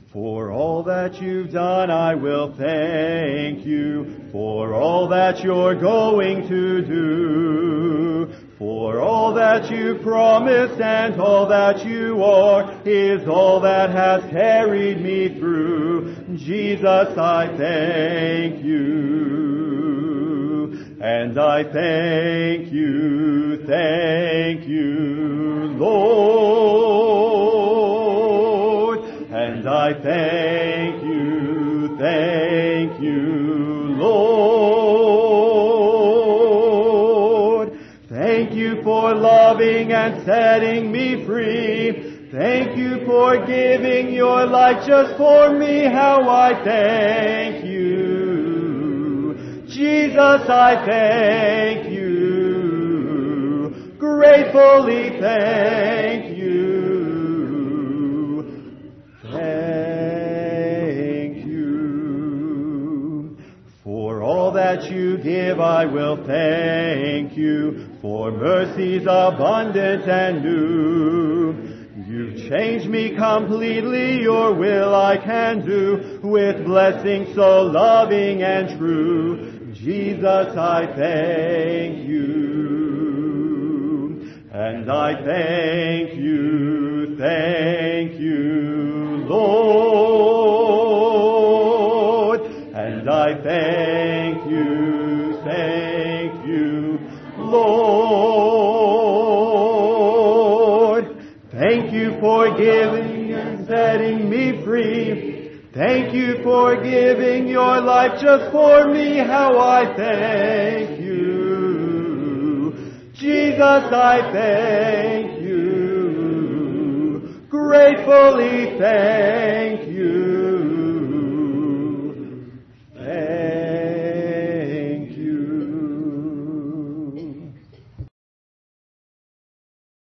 For all that you've done, I will thank you. For all that you're going to do. For all that you promised and all that you are is all that has carried me through. Jesus, I thank you. And I thank you, Lord. And I thank you, Lord. Thank you for loving and setting me free. Thank you for giving your life just for me. How I thank you. Jesus, I thank you. Gratefully thank you. Thank you. For all that you give, I will thank you. For mercies abundant and new. You've changed me completely, your will I can do, with blessings so loving and true. Jesus, I thank you. And I thank you, Lord. And I thank you, Lord. Thank you for giving and setting me free. Thank you for giving your life just for me. How I thank you. Jesus, I thank you. Gratefully thank you.